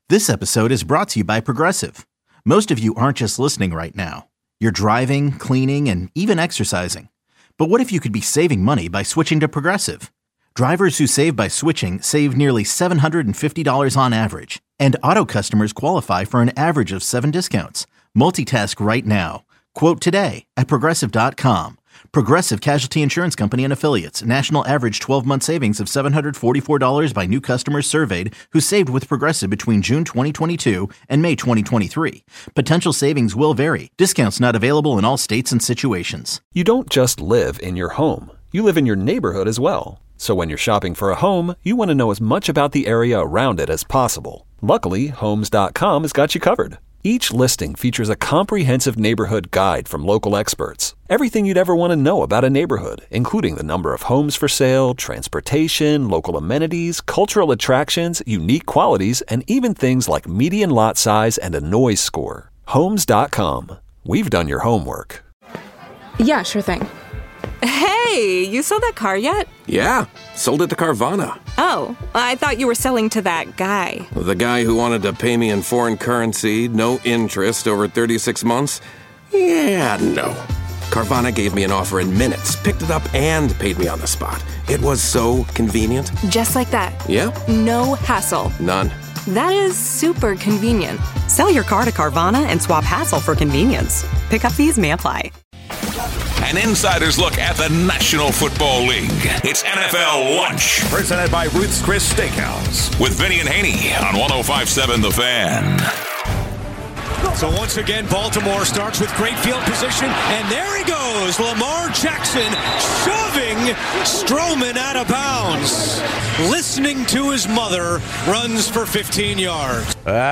This episode is brought to you by Progressive. Most of you aren't just listening right now. You're driving, cleaning, and even exercising. But what if you could be saving money by switching to Progressive? Drivers who save by switching save nearly $750 on average. And auto customers qualify for an average of 7 discounts. Multitask right now. Quote today at Progressive.com. Progressive Casualty Insurance Company and Affiliates. National average 12-month savings of $744 by new customers surveyed who saved with Progressive between June 2022 and May 2023. Potential savings will vary. Discounts not available in all states and situations. You don't just live in your home. You live in your neighborhood as well. So when you're shopping for a home, you want to know as much about the area around it as possible. Luckily, Homes.com has got you covered. Each listing features a comprehensive neighborhood guide from local experts. Everything you'd ever want to know about a neighborhood, including the number of homes for sale, transportation, local amenities, cultural attractions, unique qualities, and even things like median lot size and a noise score. Homes.com. We've done your homework. Yeah, sure thing. Hey, you sold that car yet? Yeah, sold it to Carvana. Oh, I thought you were selling to that guy. The guy who wanted to pay me in foreign currency, no interest, over 36 months? Yeah, no. Carvana gave me an offer in minutes, picked it up, and paid me on the spot. It was so convenient. Just like that. Yeah. No hassle. None. That is super convenient. Sell your car to Carvana and swap hassle for convenience. Pickup fees may apply. An insider's look at the National Football League. It's NFL Lunch. Presented by Ruth's Chris Steakhouse. With Vinny and Haney on 105.7 The Fan. So once again, Baltimore starts with great field position. And there he goes. Lamar Jackson shoving Strowman out of bounds. Listening to his mother, runs for 15 yards.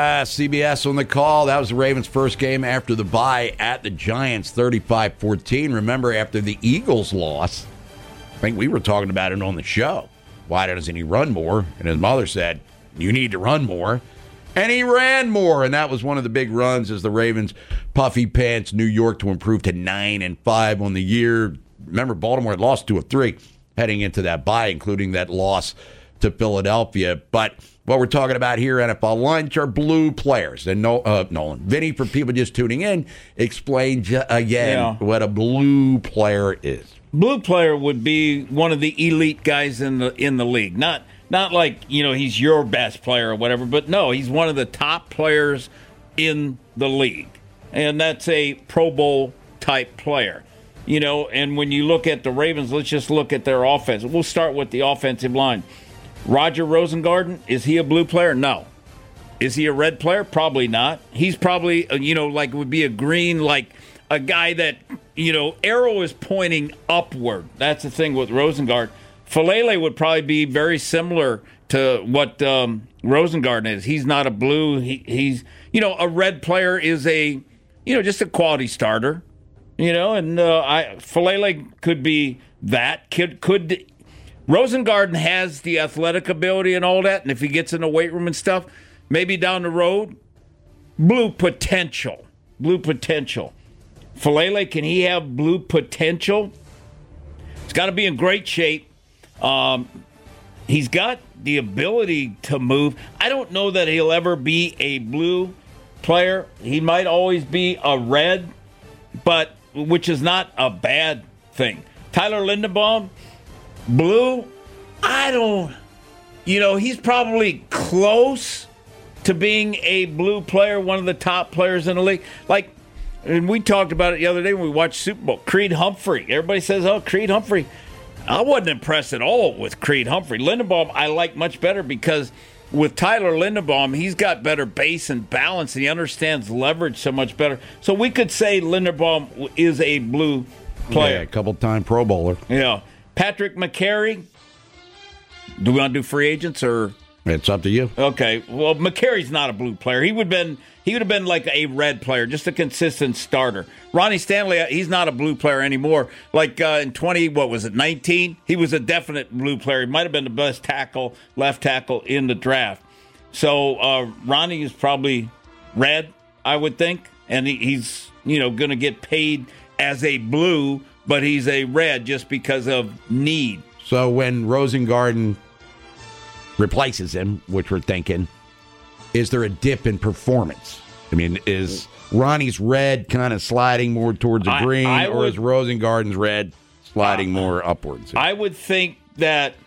CBS on the call. That was the Ravens' first game after the bye at the Giants, 35-14. Remember, after the Eagles loss, I think we were talking about it on the show. Why doesn't he run more? And his mother said, you need to run more. And he ran more, and that was one of the big runs as the Ravens puffy pants New York to improve to 9-5 on the year. Remember, Baltimore had lost 2 of 3 heading into that bye, including that loss to Philadelphia. But what we're talking about here, NFL Lunch, are blue players. And Nolan, Vinny, for people just tuning in, explain again what a blue player is. Blue player would be one of the elite guys in the league. Not like, he's your best player or whatever, but no, he's one of the top players in the league. And that's a Pro Bowl type player. And when you look at the Ravens, let's just look at their offense. We'll start with the offensive line. Roger Rosengarten, is he a blue player? No. Is he a red player? Probably not. He's probably, like would be a green, like a guy that, arrow is pointing upward. That's the thing with Rosengarten. Falele would probably be very similar to what Rosengarten is. He's not a blue. He's a red player is a, just a quality starter. And Falele could be that. Could Rosengarten has the athletic ability and all that, and if he gets in the weight room and stuff, maybe down the road, blue potential. Falele, can he have blue potential? He's got to be in great shape. He's got the ability to move. I don't know that he'll ever be a blue player. He might always be a red, but which is not a bad thing. Tyler Linderbaum, blue, he's probably close to being a blue player, one of the top players in the league. And we talked about it the other day when we watched Super Bowl. Creed Humphrey. Everybody says, Creed Humphrey. I wasn't impressed at all with Creed Humphrey. Linderbaum I like much better because with Tyler Linderbaum, he's got better base and balance, and he understands leverage so much better. So we could say Linderbaum is a blue player. Yeah, a couple-time Pro Bowler. Yeah. Patrick McCary. Do we want to do free agents or? It's up to you. Okay. Well, McCary's not a blue player. He would have been like a red player, just a consistent starter. Ronnie Stanley, he's not a blue player anymore. In 19, he was a definite blue player. He might have been the best left tackle in the draft. So Ronnie is probably red, I would think, and he's going to get paid as a blue, but he's a red just because of need. So when Rosengarten replaces him, which we're thinking, is there a dip in performance? I mean, is Ronnie's red kind of sliding more towards the green, or is Rosengarten's red sliding more upwards? I would think that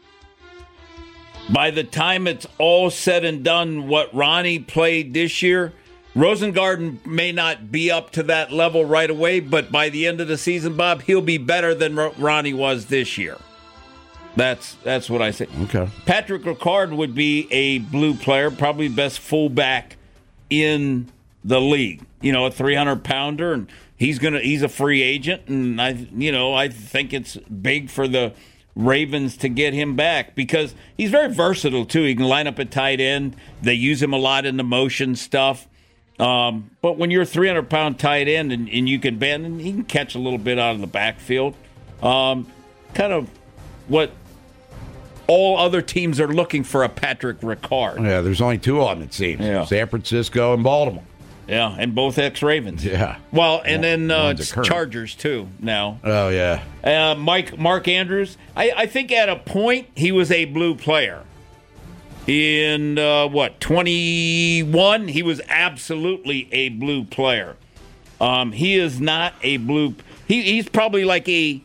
by the time it's all said and done, what Ronnie played this year, Rosengarten may not be up to that level right away, but by the end of the season, Bob, he'll be better than Ronnie was this year. That's what I say. Okay. Patrick Ricard would be a blue player, probably best fullback in the league. You know, a 300-pounder, and he's a free agent, and I think it's big for the Ravens to get him back because he's very versatile too. He can line up at tight end. They use him a lot in the motion stuff. But when you're a 300-pound tight end and you can bend, and he can catch a little bit out of the backfield, kind of what all other teams are looking for a Patrick Ricard. Yeah, there's only two of them, it seems. Yeah. San Francisco and Baltimore. Yeah, and both ex-Ravens. Yeah. Well, and then Chargers, too, now. Oh, yeah. Mark Andrews, I think at a point he was a blue player. In, 21, he was absolutely a blue player. He is not a blue... He's probably like a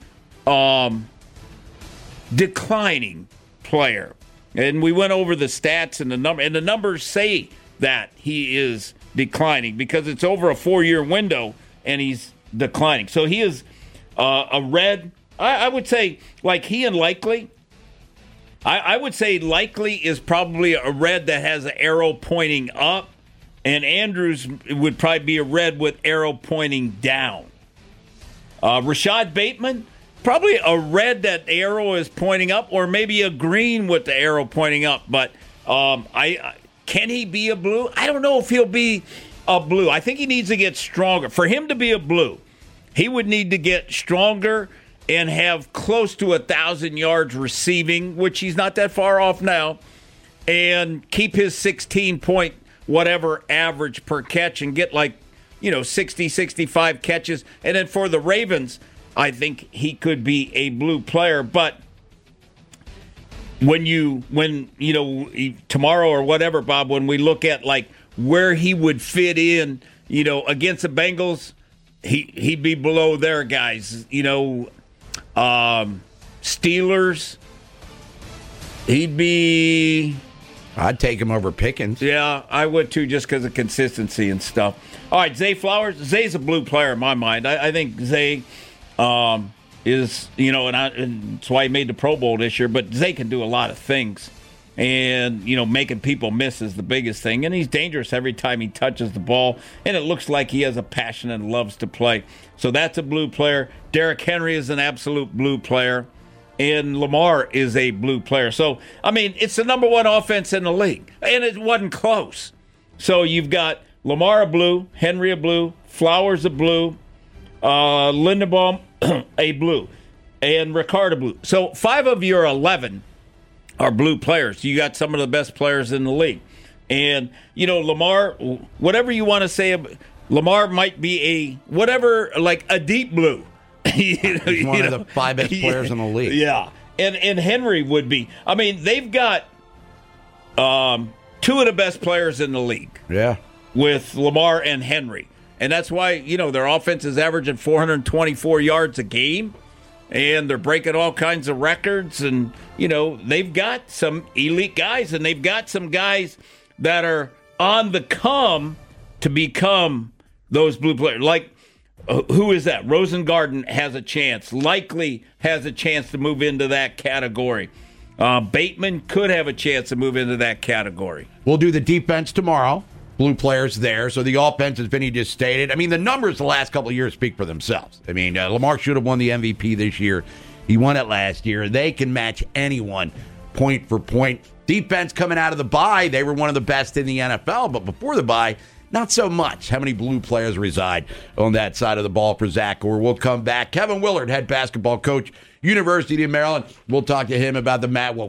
declining player. And we went over the stats and the numbers say that he is declining because it's over a 4-year window and he's declining. So he is a red. I would say like he and Likely. I would say Likely is probably a red that has an arrow pointing up, and Andrews would probably be a red with arrow pointing down. Rashad Bateman, probably a red that the arrow is pointing up, or maybe a green with the arrow pointing up. But can he be a blue? I don't know if he'll be a blue. I think he needs to get stronger. For him to be a blue, he would need to get stronger and have close to 1,000 yards receiving, which he's not that far off now, and keep his 16-point whatever average per catch and get 60, 65 catches. And then for the Ravens, I think he could be a blue player. But when tomorrow or whatever, Bob, when we look at where he would fit in, against the Bengals, he'd be below their guys. Steelers, he'd be... I'd take him over Pickens. Yeah, I would too, just because of consistency and stuff. All right, Zay Flowers. Zay's a blue player in my mind. I think Zay is, and that's why he made the Pro Bowl this year, but Zay can do a lot of things. And, making people miss is the biggest thing. And he's dangerous every time he touches the ball. And it looks like he has a passion and loves to play. So that's a blue player. Derrick Henry is an absolute blue player. And Lamar is a blue player. So, it's the number one offense in the league. And it wasn't close. So you've got Lamar a blue, Henry a blue, Flowers a blue, Linderbaum a blue, and Ricard a blue. So 5 of your 11 are blue players. You got some of the best players in the league. And, Lamar, whatever you want to say, Lamar might be a deep blue. He's one of the 5 best players in the league. Yeah. And Henry would be. They've got 2 of the best players in the league. Yeah. With Lamar and Henry. And that's why, their offense is averaging 424 yards a game. And they're breaking all kinds of records. And, they've got some elite guys. And they've got some guys that are on the come to become those blue players. Who is that? Rosengarten has a chance. Likely has a chance to move into that category. Bateman could have a chance to move into that category. We'll do the defense tomorrow. Blue players there. So the offense, as Vinny just stated, the numbers the last couple of years speak for themselves. Lamar should have won the MVP this year. He won it last year. They can match anyone point for point. Defense coming out of the bye, they were one of the best in the NFL, but before the bye, not so much. How many blue players reside on that side of the ball for Zach Orr? We'll come back. Kevin Willard, head basketball coach, University of Maryland. We'll talk to him about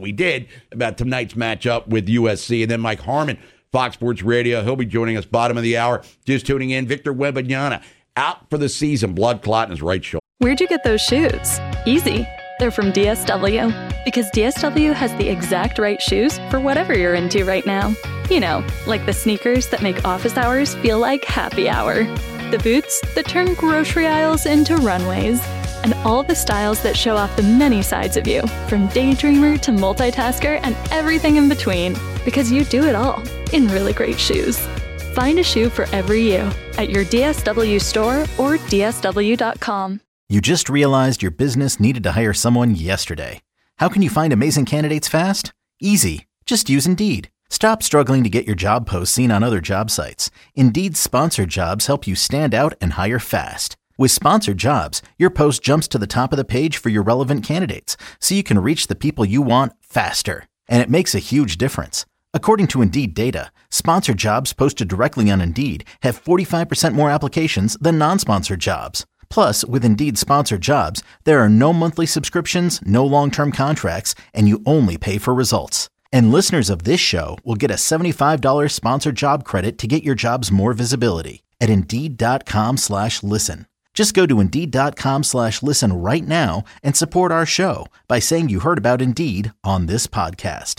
about tonight's matchup with USC. And then Mike Harmon, Fox Sports Radio. He'll be joining us bottom of the hour. Just tuning in, Victor Wembanyama out for the season. Blood clot in his right shoulder. Where'd you get those shoes? Easy. They're from DSW. Because DSW has the exact right shoes for whatever you're into right now. You know, like the sneakers that make office hours feel like happy hour. The boots that turn grocery aisles into runways. And all the styles that show off the many sides of you, from daydreamer to multitasker and everything in between. Because you do it all in really great shoes. Find a shoe for every you at your DSW store or DSW.com. You just realized your business needed to hire someone yesterday. How can you find amazing candidates fast? Easy. Just use Indeed. Stop struggling to get your job posts seen on other job sites. Indeed's sponsored jobs help you stand out and hire fast. With sponsored jobs, your post jumps to the top of the page for your relevant candidates, so you can reach the people you want faster. And it makes a huge difference. According to Indeed data, sponsored jobs posted directly on Indeed have 45% more applications than non-sponsored jobs. Plus, with Indeed sponsored jobs, there are no monthly subscriptions, no long-term contracts, and you only pay for results. And listeners of this show will get a $75 sponsored job credit to get your jobs more visibility at Indeed.com/listen. Just go to Indeed.com/listen right now and support our show by saying you heard about Indeed on this podcast.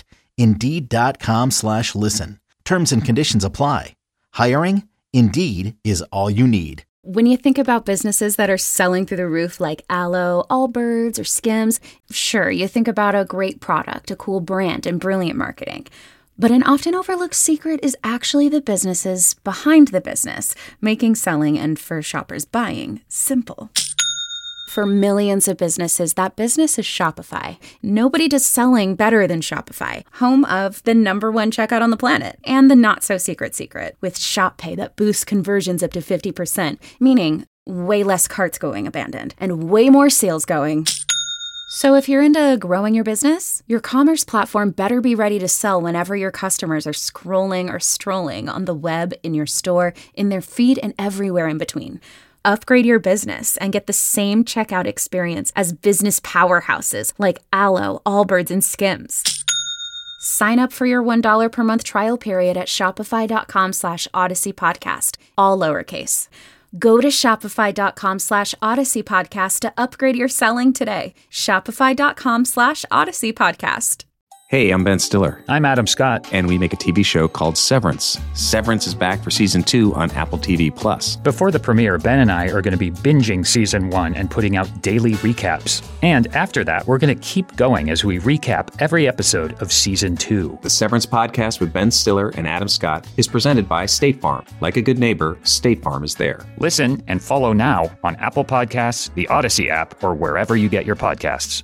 Indeed.com/listen. Terms and conditions apply. Hiring? Indeed is all you need. When you think about businesses that are selling through the roof like Aloe, Allbirds, or Skims, sure, you think about a great product, a cool brand, and brilliant marketing. But an often overlooked secret is actually the businesses behind the business, making selling and, for shoppers, buying simple. For millions of businesses, that business is Shopify. Nobody does selling better than Shopify, home of the #1 checkout on the planet and the not-so-secret secret with Shop Pay that boosts conversions up to 50%, meaning way less carts going abandoned and way more sales going. So if you're into growing your business, your commerce platform better be ready to sell whenever your customers are scrolling or strolling on the web, in your store, in their feed, and everywhere in between. Upgrade your business and get the same checkout experience as business powerhouses like Aloe, Allbirds, and Skims. Sign up for your $1 per month trial period at shopify.com/Odyssey Podcast, all lowercase. Go to shopify.com/Odyssey Podcast to upgrade your selling today. Shopify.com/Odyssey Podcast. Hey, I'm Ben Stiller. I'm Adam Scott. And we make a TV show called Severance. Severance is back for Season 2 on Apple TV+. Before the premiere, Ben and I are going to be binging Season 1 and putting out daily recaps. And after that, we're going to keep going as we recap every episode of Season 2. The Severance podcast with Ben Stiller and Adam Scott is presented by State Farm. Like a good neighbor, State Farm is there. Listen and follow now on Apple Podcasts, the Odyssey app, or wherever you get your podcasts.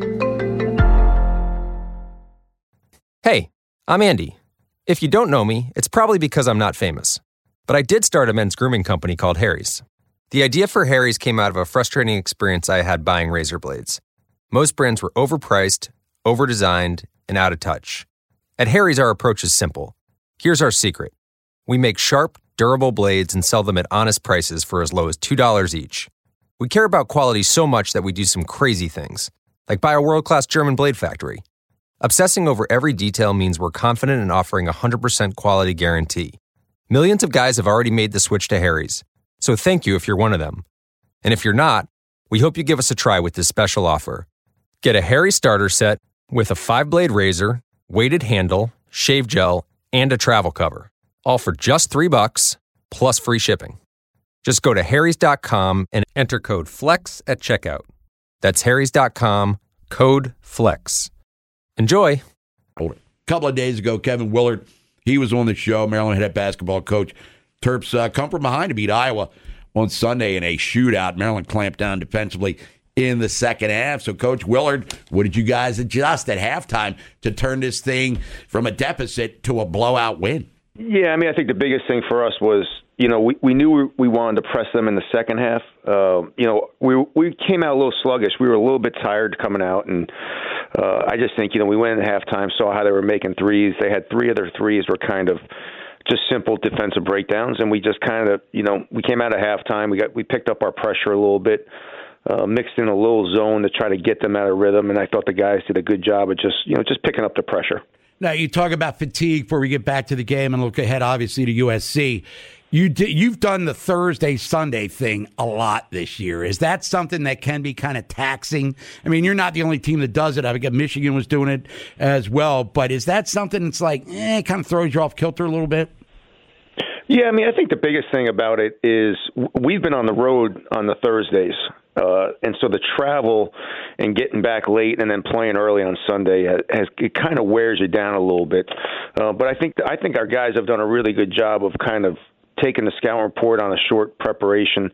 Hey, I'm Andy. If you don't know me, it's probably because I'm not famous. But I did start a men's grooming company called Harry's. The idea for Harry's came out of a frustrating experience I had buying razor blades. Most brands were overpriced, overdesigned, and out of touch. At Harry's, our approach is simple. Here's our secret. We make sharp, durable blades and sell them at honest prices for as low as $2 each. We care about quality so much that we do some crazy things, like buy a world-class German blade factory. Obsessing over every detail means we're confident in offering a 100% quality guarantee. Millions of guys have already made the switch to Harry's, so thank you if you're one of them. And if you're not, we hope you give us a try with this special offer. Get a Harry's starter set with a 5-blade razor, weighted handle, shave gel, and a travel cover, all for just $3 plus free shipping. Just go to harrys.com and enter code FLEX at checkout. That's harrys.com, code FLEX. Enjoy. A couple of days ago, Kevin Willard, he was on the show, Maryland head basketball coach. Terps come from behind to beat Iowa on Sunday in a shootout. Maryland clamped down defensively in the second half. So, Coach Willard, what did you guys adjust at halftime to turn this thing from a deficit to a blowout win? Yeah, I mean, I think the biggest thing for us was, we knew we wanted to press them in the second half. We came out a little sluggish. We were a little bit tired coming out, and I just think, we went in halftime, saw how they were making threes. They had 3 of their threes were kind of just simple defensive breakdowns, and we just kind of, we came out of halftime. We picked up our pressure a little bit, mixed in a little zone to try to get them out of rhythm, and I thought the guys did a good job of just picking up the pressure. Now, you talk about fatigue before we get back to the game and look ahead, obviously, to USC. You've done the Thursday, Sunday thing a lot this year. Is that something that can be kind of taxing? I mean, you're not the only team that does it. I think Michigan was doing it as well. But is that something that's like, it kind of throws you off kilter a little bit? Yeah, I mean, I think the biggest thing about it is we've been on the road on the Thursdays. And so the travel and getting back late and then playing early on Sunday it kind of wears you down a little bit. But I think our guys have done a really good job of kind of taking the scout report on a short preparation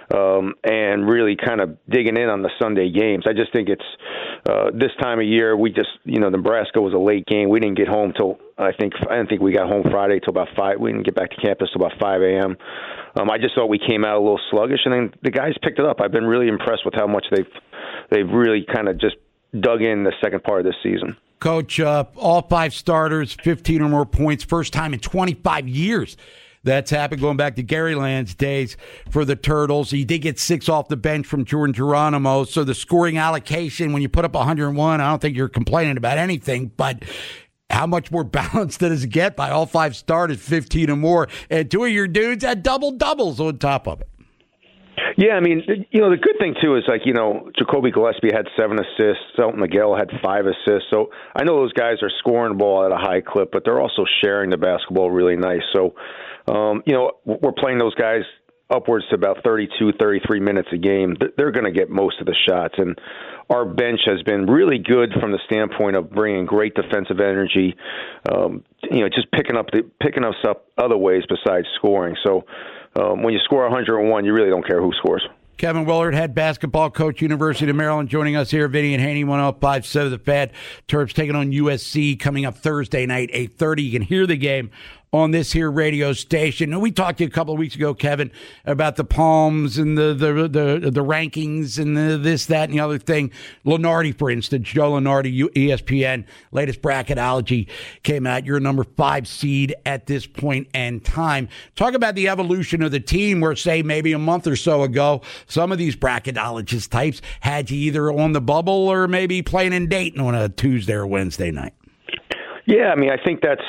and really kind of digging in on the Sunday games. I just think it's this time of year, Nebraska was a late game. We didn't get home till I didn't think we got home Friday till about 5. We didn't get back to campus till about 5 a.m. I just thought we came out a little sluggish, and then the guys picked it up. I've been really impressed with how much they've really kind of just dug in the second part of this season. Coach, all 5 starters, 15 or more points, first time in 25 years. That's happened going back to Gary Land's days for the Turtles. He did get 6 off the bench from Jordan Geronimo. So the scoring allocation, when you put up 101, I don't think you're complaining about anything. But how much more balanced does it get by all 5 starters, 15 or more? And 2 of your dudes had double-doubles on top of it. Yeah, I mean, the good thing, too, is Jacoby Gillespie had 7 assists. Selton Miguel had 5 assists. So I know those guys are scoring the ball at a high clip, but they're also sharing the basketball really nice. So, we're playing those guys upwards to about 32, 33 minutes a game. They're going to get most of the shots. And our bench has been really good from the standpoint of bringing great defensive energy, just picking us up other ways besides scoring. So when you score 101, you really don't care who scores. Kevin Willard, head basketball coach, University of Maryland, joining us here. Vinny and Haney, 105.7 The Fed. Terps taking on USC coming up Thursday night, 8:30. You can hear the game on this here radio station. And we talked to you a couple of weeks ago, Kevin, about the Palms and the rankings and this, that, and the other thing. Lenardi, for instance, Joe Lenardi, ESPN, latest bracketology came out. You're a number 5 seed at this point in time. Talk about the evolution of the team where, say, maybe a month or so ago, some of these bracketologist types had you either on the bubble or maybe playing in Dayton on a Tuesday or Wednesday night. Yeah, I mean, I think that's,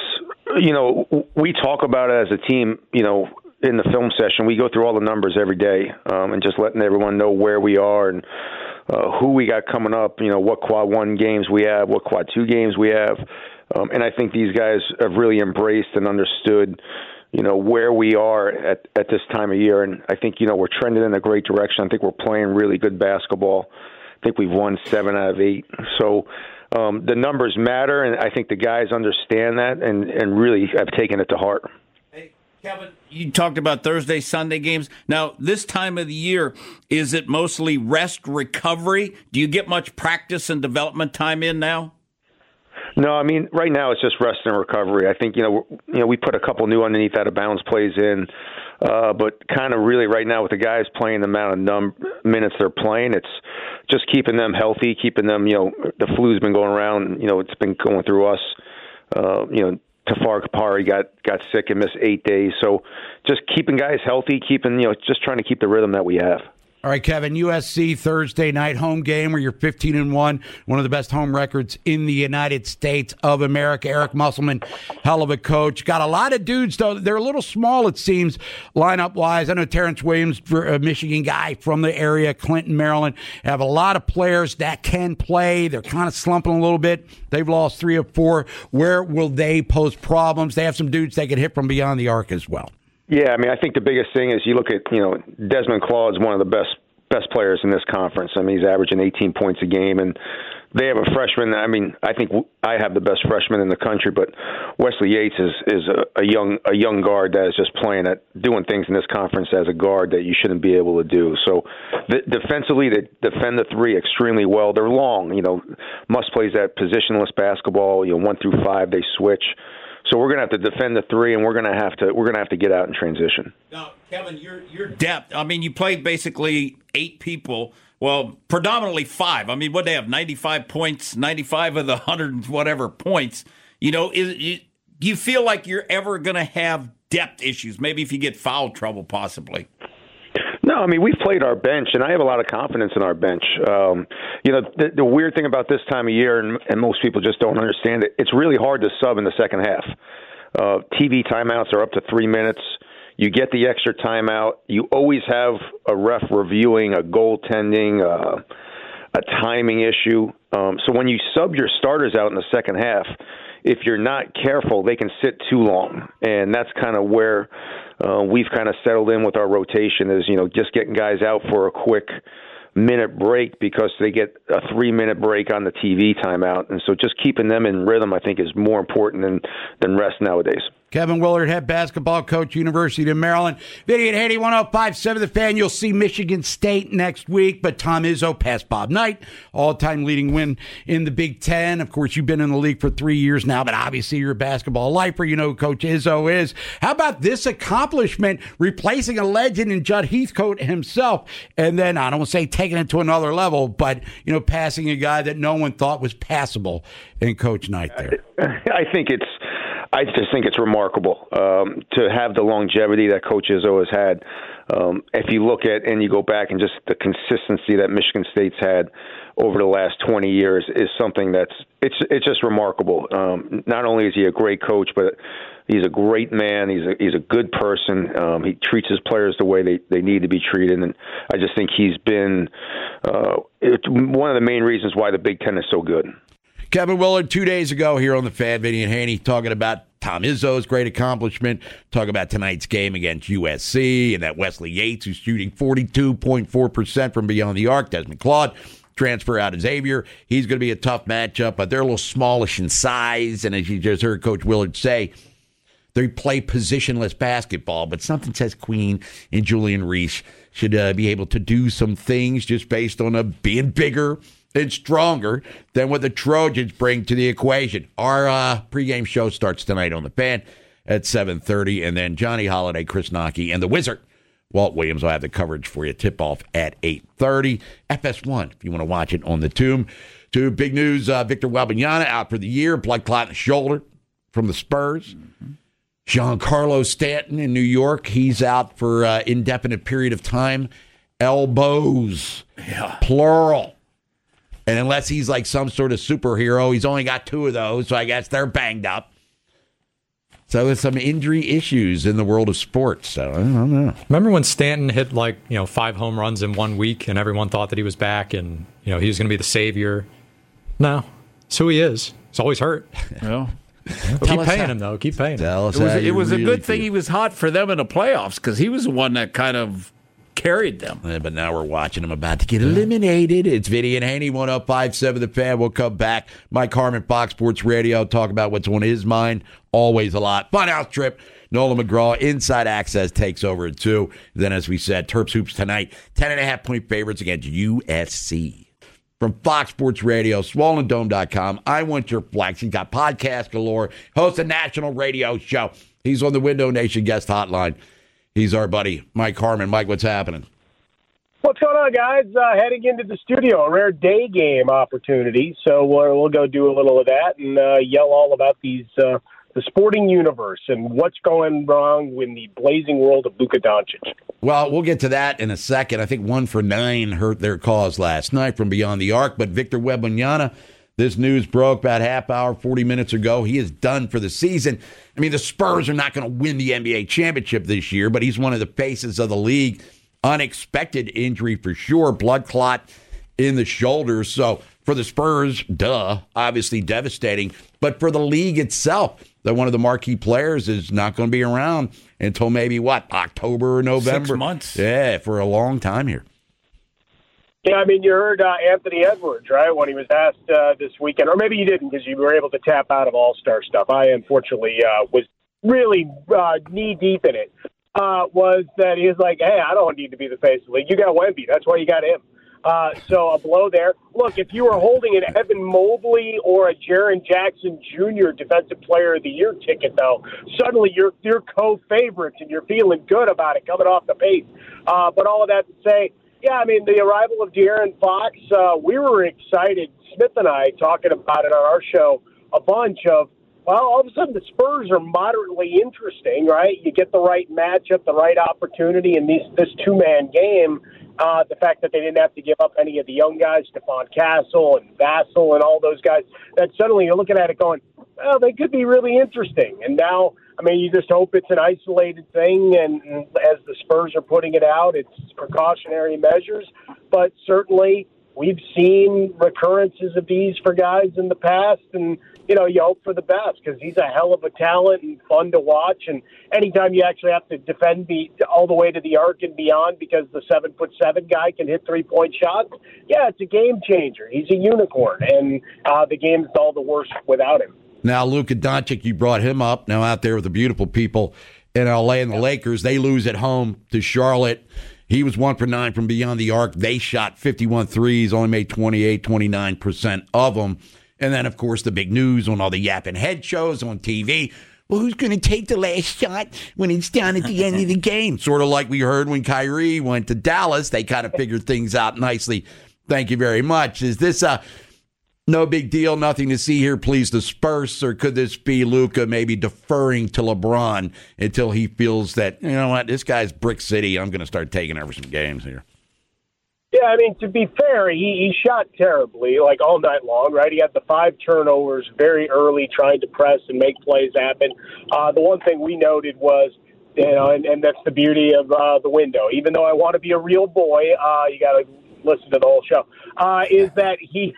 we talk about it as a team, in the film session. We go through all the numbers every day and just letting everyone know where we are and who we got coming up, what quad 1 games we have, what quad 2 games we have. And I think these guys have really embraced and understood, where we are at this time of year. And I think, we're trending in a great direction. I think we're playing really good basketball. I think we've won 7 out of 8. So, the numbers matter, and I think the guys understand that and really have taken it to heart. Hey, Kevin, you talked about Thursday, Sunday games. Now, this time of the year, is it mostly rest, recovery? Do you get much practice and development time in now? No, I mean, right now it's just rest and recovery. I think, we put a couple new underneath out of bounds plays in, but kind of really right now with the guys playing the amount of minutes they're playing, it's just keeping them healthy, keeping them, the flu's been going around, it's been going through us. Tafar Kapari got sick and missed 8 days. So just keeping guys healthy, just trying to keep the rhythm that we have. All right, Kevin, USC Thursday night home game where you're 15-1, one of the best home records in the United States of America. Eric Musselman, hell of a coach. Got a lot of dudes, though. They're a little small, it seems, lineup-wise. I know Terrence Williams, a Michigan guy from the area, Clinton, Maryland, have a lot of players that can play. They're kind of slumping a little bit. They've lost 3 of 4. Where will they pose problems? They have some dudes that can hit from beyond the arc as well. Yeah, I mean, I think the biggest thing is you look at, Desmond Claude is one of the best players in this conference. I mean, he's averaging 18 points a game, and they have a freshman. I mean, I think I have the best freshman in the country, but Wesley Yates is a young guard that is just doing things in this conference as a guard that you shouldn't be able to do. So defensively, they defend the 3 extremely well. They're long. Must plays that positionless basketball. 1 through 5 they switch. So we're going to have to defend the 3, and we're going to have to get out in transition. Now, Kevin, your depth. I mean, you played basically 8 people. Well, predominantly 5. I mean, what they have 95 points, 95 of the 100 whatever points. Do you feel like you're ever going to have depth issues? Maybe if you get foul trouble, possibly. No, I mean, we've played our bench, and I have a lot of confidence in our bench. The weird thing about this time of year, and most people just don't understand it, it's really hard to sub in the second half. TV timeouts are up to 3 minutes. You get the extra timeout. You always have a ref reviewing a goaltending, a timing issue. So when you sub your starters out in the second half, if you're not careful, they can sit too long. And that's kind of where we've kind of settled in with our rotation is, just getting guys out for a quick minute break because they get a 3-minute break on the TV timeout. And so just keeping them in rhythm, I think, is more important than rest nowadays. Kevin Willard, head basketball coach, University of Maryland. Vinny and Haney, 105.7 The Fan. You'll see Michigan State next week, but Tom Izzo past Bob Knight, all-time leading win in the Big Ten. Of course, you've been in the league for 3 years now, but obviously you're a basketball lifer. You know who Coach Izzo is. How about this accomplishment, replacing a legend in Judd Heathcote himself, and then, I don't want to say taking it to another level, but, passing a guy that no one thought was passable in Coach Knight there. I just think it's remarkable to have the longevity that Coach Izzo has had. If you look at and you go back and just the consistency that Michigan State's had over the last 20 years is something it's just remarkable. Not only is he a great coach, but he's a great man. He's a good person. He treats his players the way they need to be treated, and I just think he's been one of the main reasons why the Big Ten is so good. Kevin Willard, 2 days ago here on the Fan, Vinny and Haney, talking about Tom Izzo's great accomplishment, talking about tonight's game against USC, and that Wesley Yates, who's shooting 42.4% from beyond the arc. Desmond Claude, transfer out of Xavier. He's going to be a tough matchup, but they're a little smallish in size, and as you just heard Coach Willard say, they play positionless basketball, but something says Queen and Julian Reese should be able to do some things just based on being bigger and stronger than what the Trojans bring to the equation. Our pregame show starts tonight on the Fan at 7:30, and then Johnny Holiday, Chris Nockey, and the Wizard, Walt Williams, will have the coverage for you. Tip-off at 8:30. FS1, if you want to watch it on the Tomb. To big news, Victor Wembanyama out for the year, blood clot in the shoulder from the Spurs. Giancarlo Stanton in New York, he's out for indefinite period of time. Elbows, plural. And unless he's like some sort of superhero, he's only got 2 of those, so I guess they're banged up. So there's some injury issues in the world of sports, so I don't know. Remember when Stanton hit 5 home runs in 1 week and everyone thought that he was back and he was going to be the savior? No, it's who he is. He's always hurt. Well, keep paying him, though. Keep paying him. It was a good thing he was hot for them in the playoffs because he was the one that kind of carried them. But now we're watching them about to get eliminated. It's Vinny and Haney, 105.7 The Fan. We'll come back. Mike Harmon, Fox Sports Radio, talk about what's on his mind. Always a lot. Funhouse trip. Nolan McGraw, Inside Access takes over at 2. Then, as we said, Terps Hoops tonight, 10.5-point favorites against USC. From Fox Sports Radio, SwollenDome.com, I Want Your Flex. He's got podcast galore, hosts a national radio show. He's on the Window Nation guest hotline. He's our buddy, Mike Harmon. Mike, what's happening? What's going on, guys? Heading into the studio, a rare day game opportunity. So we'll go do a little of that and yell all about the sporting universe and what's going wrong in the blazing world of Luka Doncic. Well, we'll get to that in a second. I think 1 for 9 hurt their cause last night from beyond the arc. But Victor Wembanyama, this news broke about half hour, 40 minutes ago. He is done for the season. I mean, the Spurs are not going to win the NBA championship this year, but he's one of the faces of the league. Unexpected injury for sure, blood clot in the shoulder. So for the Spurs, obviously devastating. But for the league itself, that one of the marquee players is not going to be around until maybe, October or November? 6 months. Yeah, for a long time here. Yeah, I mean, you heard Anthony Edwards, right, when he was asked this weekend, or maybe you didn't because you were able to tap out of All-Star stuff. I, unfortunately, was really knee-deep in it, was that he was like, hey, I don't need to be the face of the league. You got Wemby. That's why you got him. So a blow there. Look, if you were holding an Evan Mobley or a Jaren Jackson Jr. Defensive Player of the Year ticket, though, suddenly you're co-favorites and you're feeling good about it coming off the pace. But all of that to say, yeah, I mean, the arrival of De'Aaron Fox, we were excited, Smith and I, talking about it on our show, a bunch of, well, all of a sudden the Spurs are moderately interesting, right? You get the right matchup, the right opportunity in this two-man game. The fact that they didn't have to give up any of the young guys, Stephon Castle and Vassell and all those guys, that suddenly you're looking at it going, well, they could be really interesting. And now I mean, you just hope it's an isolated thing, and as the Spurs are putting it out, it's precautionary measures. But certainly, we've seen recurrences of these for guys in the past, and, you know, you hope for the best because he's a hell of a talent and fun to watch. And anytime you actually have to defend all the way to the arc and beyond because the 7'7" guy can hit 3-point shots, yeah, it's a game changer. He's a unicorn, and the game's all the worse without him. Now, Luka Doncic, you brought him up. Now out there with the beautiful people in L.A. and the Lakers, they lose at home to Charlotte. He was 1 for 9 from beyond the arc. They shot 51 threes, only made 29% of them. And then, of course, the big news on all the yapping head shows on TV. Well, who's going to take the last shot when it's down at the end of the game? Sort of like we heard when Kyrie went to Dallas. They kind of figured things out nicely. Thank you very much. Is this no big deal, nothing to see here, please disperse, or could this be Luka maybe deferring to LeBron until he feels that, you know what, this guy's Brick City, I'm going to start taking over some games here? Yeah, I mean, to be fair, he shot terribly, like all night long, right? He had the 5 turnovers very early trying to press and make plays happen. The one thing we noted was, you know, and that's the beauty of the window. Even though I want to be a real boy, you got to listen to the whole show, is that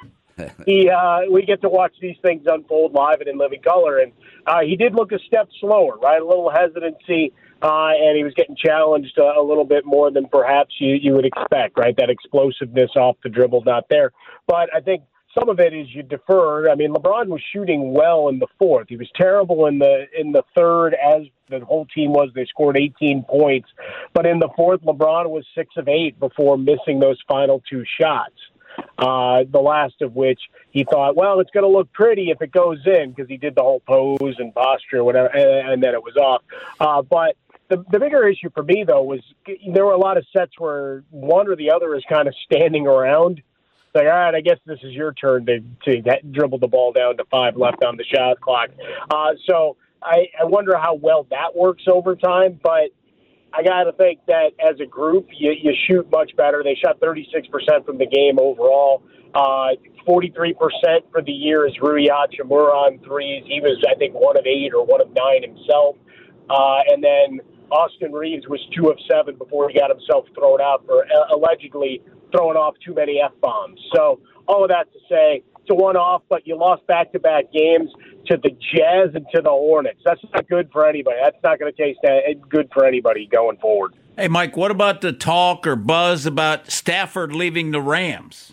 we get to watch these things unfold live and in living color, and he did look a step slower, right? A little hesitancy, and he was getting challenged a little bit more than perhaps you would expect, right? That explosiveness off the dribble not there. But I think some of it is you defer. I mean, LeBron was shooting well in the fourth. He was terrible in the third, as the whole team was. They scored 18 points. But in the fourth, LeBron was 6 of 8 before missing those final 2 shots. The last of which he thought, well, it's going to look pretty if it goes in, because he did the whole pose and posture or whatever, and then it was off. But the bigger issue for me, though, was there were a lot of sets where one or the other is kind of standing around. Like, all right, I guess this is your turn to dribble the ball down to 5 left on the shot clock. So I wonder how well that works over time, but I got to think that as a group, you shoot much better. They shot 36% from the game overall. 43% for the year is Rui Hachimura on threes. He was, I think, 1 of 8 or 1 of 9 himself. And then Austin Reeves was 2 of 7 before he got himself thrown out for allegedly throwing off too many F-bombs. So all of that to say, it's a one-off, but you lost back-to-back games to the Jazz and to the Hornets. That's not good for anybody. That's not going to taste good for anybody going forward. Hey, Mike, what about the talk or buzz about Stafford leaving the Rams?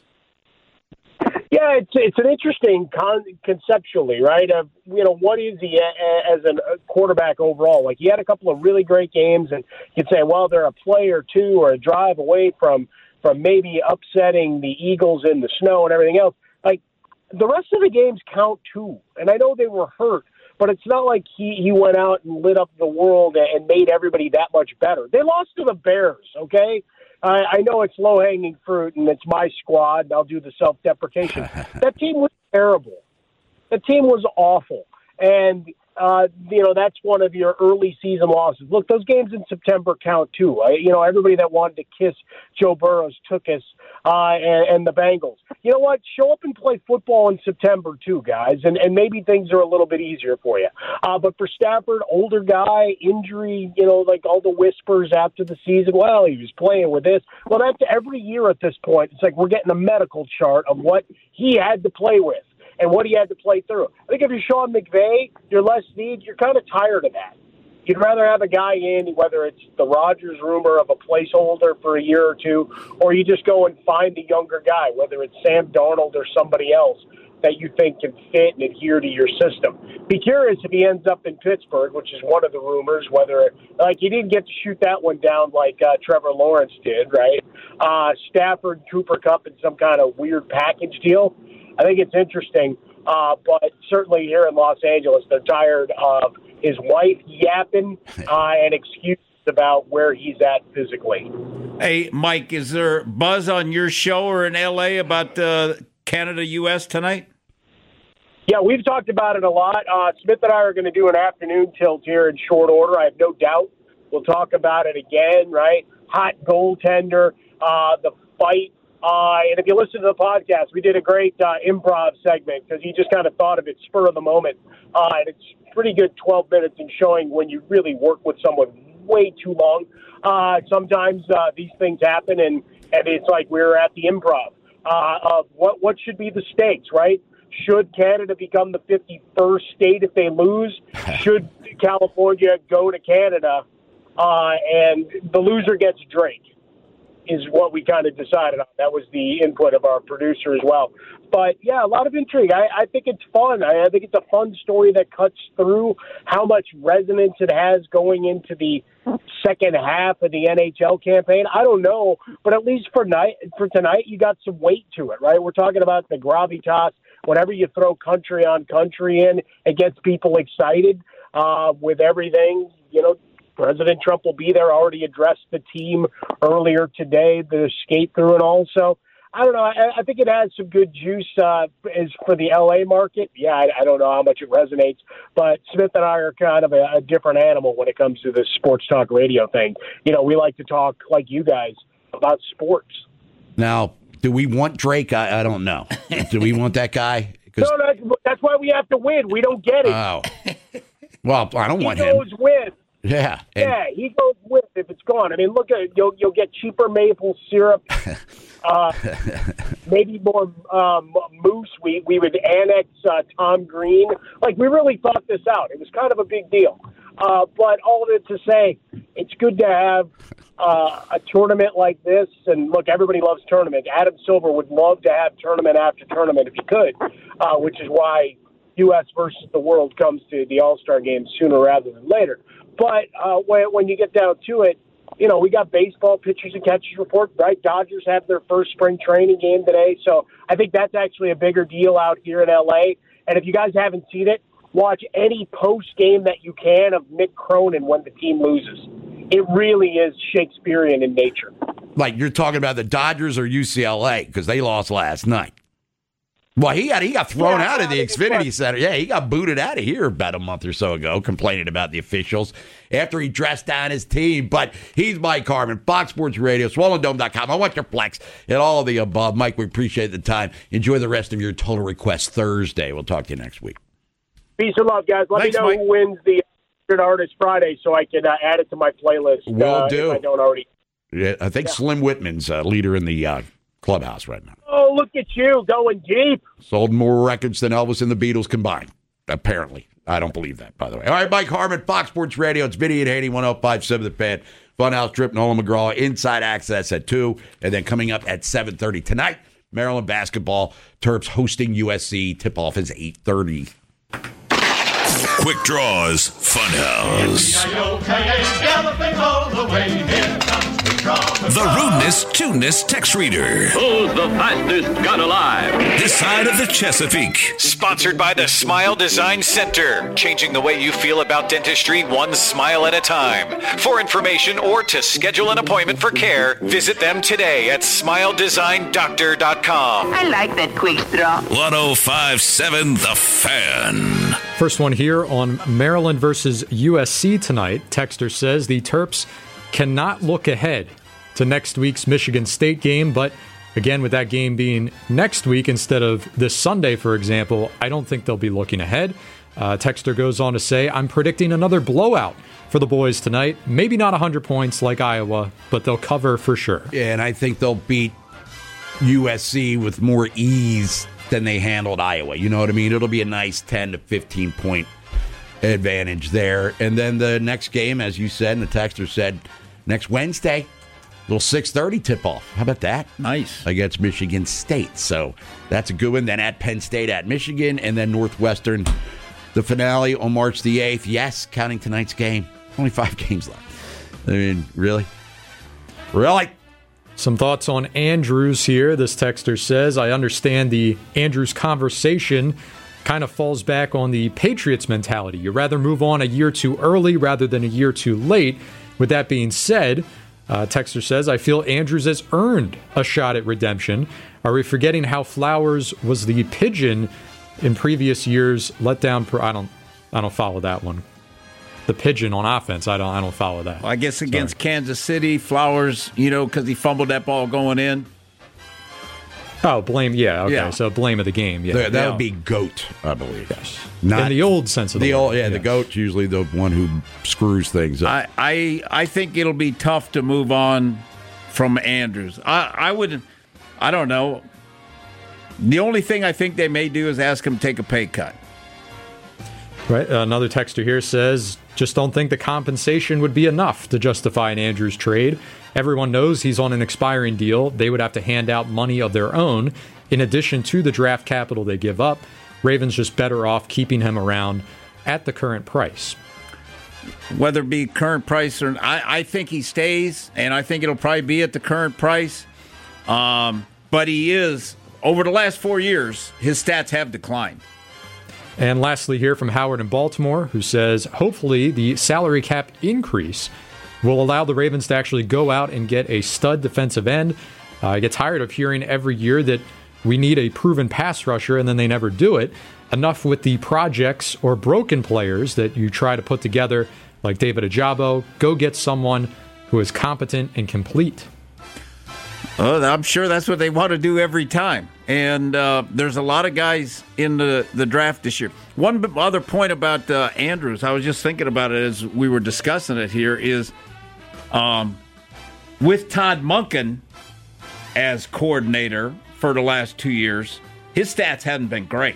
Yeah, it's an interesting conceptually, right? What is he as a quarterback overall? Like, he had a couple of really great games, and you'd say, well, they're a play or two or a drive away from maybe upsetting the Eagles in the snow and everything else. Like, the rest of the games count too. And I know they were hurt, but it's not like he went out and lit up the world and made everybody that much better. They lost to the Bears, okay? I know it's low-hanging fruit, and it's my squad, and I'll do the self-deprecation. That team was terrible. That team was awful. And, that's one of your early season losses. Look, those games in September count, too. Everybody that wanted to kiss Joe Burrows took us, and the Bengals. You know what? Show up and play football in September, too, guys, and maybe things are a little bit easier for you. But for Stafford, older guy, injury, like all the whispers after the season, well, he was playing with this. Well, that's every year at this point. It's like we're getting a medical chart of what he had to play with and what he had to play through. I think if you're Sean McVay, you're Les Snead, you're kind of tired of that. You'd rather have a guy in, whether it's the Rodgers rumor of a placeholder for a year or two, or you just go and find a younger guy, whether it's Sam Darnold or somebody else that you think can fit and adhere to your system. Be curious if he ends up in Pittsburgh, which is one of the rumors, whether, he didn't get to shoot that one down like Trevor Lawrence did, right? Stafford, Cooper Kupp in some kind of weird package deal. I think it's interesting, but certainly here in Los Angeles, they're tired of his wife yapping and excuses about where he's at physically. Hey, Mike, is there buzz on your show or in L.A. about Canada-U.S. tonight? Yeah, we've talked about it a lot. Smith and I are going to do an afternoon tilt here in short order. I have no doubt we'll talk about it again, right? Hot goaltender, the fight And if you listen to the podcast, we did a great improv segment because he just kind of thought of it spur of the moment. And it's pretty good 12 minutes in showing when you really work with someone way too long. Sometimes these things happen, and it's like we're at the improv of what should be the stakes, right? Should Canada become the 51st state if they lose? Should California go to Canada? And the loser gets Drake is what we kind of decided on. That was the input of our producer as well. But, yeah, a lot of intrigue. I think it's fun. I think it's a fun story that cuts through how much resonance it has going into the second half of the NHL campaign. I don't know, but at least for tonight, you got some weight to it, right? We're talking about the gravitas. Whenever you throw country on country in, it gets people excited with everything. You know, President Trump will be there, already addressed the team earlier today, the skate through and all. So, I don't know. I think it has some good juice as for the L.A. market. Yeah, I don't know how much it resonates, but Smith and I are kind of a different animal when it comes to the sports talk radio thing. You know, we like to talk, like you guys, about sports. Now, do we want Drake? I don't know. Do we want that guy? No, that's why we have to win. We don't get it. Oh. Well, I don't want him. He goes with. Yeah. Yeah, he goes with if it's gone. I mean, look at it. You'll get cheaper maple syrup. Maybe more moose. We would annex Tom Green. Like, we really thought this out. It was kind of a big deal. But all of it to say, it's good to have a tournament like this. And look, everybody loves tournaments. Adam Silver would love to have tournament after tournament if he could, which is why U.S. versus the world comes to the All-Star game sooner rather than later. But when you get down to it, you know, we got baseball pitchers and catchers report, right? Dodgers have their first spring training game today. So I think that's actually a bigger deal out here in L.A. And if you guys haven't seen it, watch any post game that you can of Mick Cronin when the team loses. It really is Shakespearean in nature. Like you're talking about the Dodgers or UCLA because they lost last night. Well, he got thrown out of the Xfinity Center. Yeah, he got booted out of here about a month or so ago, complaining about the officials after he dressed down his team. But he's Mike Harmon, Fox Sports Radio, SwollenDome.com. I want your flex and all of the above. Mike, we appreciate the time. Enjoy the rest of your Total Request Thursday. We'll talk to you next week. Peace and love, guys. Let me know who wins the Artist Friday so I can add it to my playlist. Will do. If I don't already. Yeah, I think Slim Whitman's leader in the clubhouse right now. Oh, look at you going deep. Sold more records than Elvis and the Beatles combined, apparently. I don't believe that, by the way. All right, Mike Harmon, Fox Sports Radio. It's Vinny and Haney, 105.7 The Fan. Funhouse Trip, Nolan McGraw, Inside Access at 2. And then coming up at 7:30 tonight, Maryland basketball. Terps hosting USC. Tip-off is 8:30. Quick Draws Funhouse. The rudeness, tuneness text reader. Who's the fastest gun alive? This side of the Chesapeake. Sponsored by the Smile Design Center. Changing the way you feel about dentistry one smile at a time. For information or to schedule an appointment for care, visit them today at smiledesigndoctor.com. I like that quick draw. 105.7 The Fan. First one here on Maryland versus USC tonight. Texter says the Terps cannot look ahead to next week's Michigan State game, but again, with that game being next week instead of this Sunday, for example, I don't think they'll be looking ahead. Texter goes on to say, I'm predicting another blowout for the boys tonight. Maybe not 100 points like Iowa, but they'll cover for sure. Yeah, and I think they'll beat USC with more ease than they handled Iowa. You know what I mean? It'll be a nice 10 to 15 point advantage there. And then the next game, as you said, and the texter said, next Wednesday, little 6:30 tip-off. How about that? Nice. Against Michigan State. So that's a good one. Then at Penn State, at Michigan, and then Northwestern, the finale on March the 8th. Yes, counting tonight's game. Only 5 games left. I mean, really? Really? Some thoughts on Andrews here. This texter says, I understand the Andrews conversation kind of falls back on the Patriots mentality. You'd rather move on a year too early rather than a year too late. With that being said, texter says, I feel Andrews has earned a shot at redemption. Are we forgetting how Flowers was the pigeon in previous years? Let down. I don't follow that one. The pigeon on offense. I don't follow that. Well, I guess against Kansas City, Flowers, because he fumbled that ball going in. Oh, blame, yeah, okay. Yeah. So blame of the game, yeah. That would be GOAT, I believe. Yes. Not in the old sense of the old. word. Yeah, the GOAT's usually the one who screws things up. I think it'll be tough to move on from Andrews. I don't know. The only thing I think they may do is ask him to take a pay cut. Right. Another texter here says, just don't think the compensation would be enough to justify an Andrews trade. Everyone knows he's on an expiring deal. They would have to hand out money of their own in addition to the draft capital they give up. Ravens just better off keeping him around at the current price. Whether it be current price or I think he stays, and I think it'll probably be at the current price. But he is, over the last 4 years, his stats have declined. And lastly here from Howard in Baltimore, who says, hopefully the salary cap increase will allow the Ravens to actually go out and get a stud defensive end. I get tired of hearing every year that we need a proven pass rusher, and then they never do it. Enough with the projects or broken players that you try to put together, like David Ojabo. Go get someone who is competent and complete. Oh, I'm sure that's what they want to do every time. And there's a lot of guys in the draft this year. One other point about Andrews, I was just thinking about it as we were discussing it here, is with Todd Monken as coordinator for the last 2 years, his stats hadn't been great.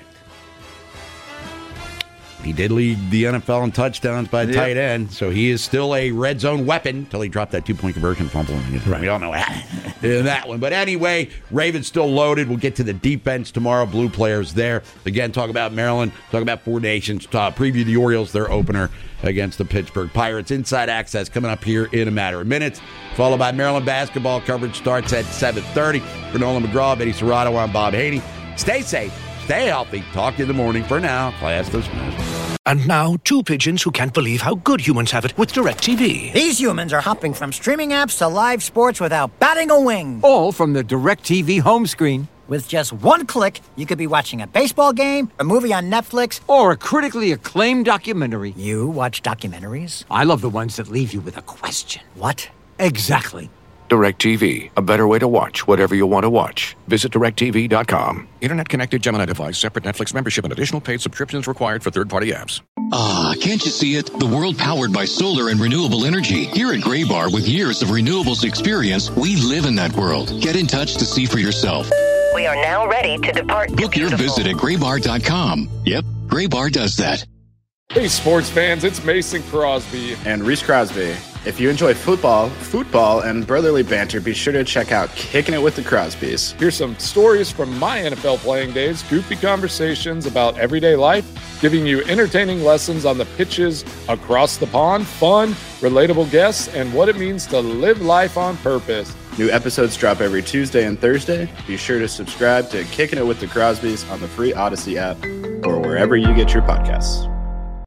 He did lead the NFL in touchdowns by tight end, so he is still a red zone weapon until he dropped that 2-point conversion fumble. Right. We don't know that one. But anyway, Ravens still loaded. We'll get to the defense tomorrow. Blue players there. Again, talk about Maryland, talk about Four Nations, preview the Orioles, their opener against the Pittsburgh Pirates. Inside Access coming up here in a matter of minutes. Followed by Maryland basketball. Coverage starts at 7:30. For Nolan McGraw, Eddie Serrato, I'm Bob Haney. Stay safe. Stay healthy. Talk to you in the morning. For now, class dismissed. And now, two pigeons who can't believe how good humans have it with DirecTV. These humans are hopping from streaming apps to live sports without batting a wing. All from the DirecTV home screen. With just one click, you could be watching a baseball game, a movie on Netflix, or a critically acclaimed documentary. You watch documentaries? I love the ones that leave you with a question. What? Exactly. DirecTV, a better way to watch whatever you want to watch. Visit DirecTV.com. Internet-connected Gemini device, separate Netflix membership, and additional paid subscriptions required for third-party apps. Ah, can't you see it? The world powered by solar and renewable energy. Here at Graybar, with years of renewables experience, we live in that world. Get in touch to see for yourself. We are now ready to depart. Book your visit at Graybar.com. Yep, Graybar does that. Hey, sports fans, it's Mason Crosby. And Reese Crosby. If you enjoy football, and brotherly banter, be sure to check out Kicking It with the Crosbys. Here's some stories from my NFL playing days, goofy conversations about everyday life, giving you entertaining lessons on the pitches across the pond, fun, relatable guests, and what it means to live life on purpose. New episodes drop every Tuesday and Thursday. Be sure to subscribe to Kicking It with the Crosbys on the free Odyssey app or wherever you get your podcasts.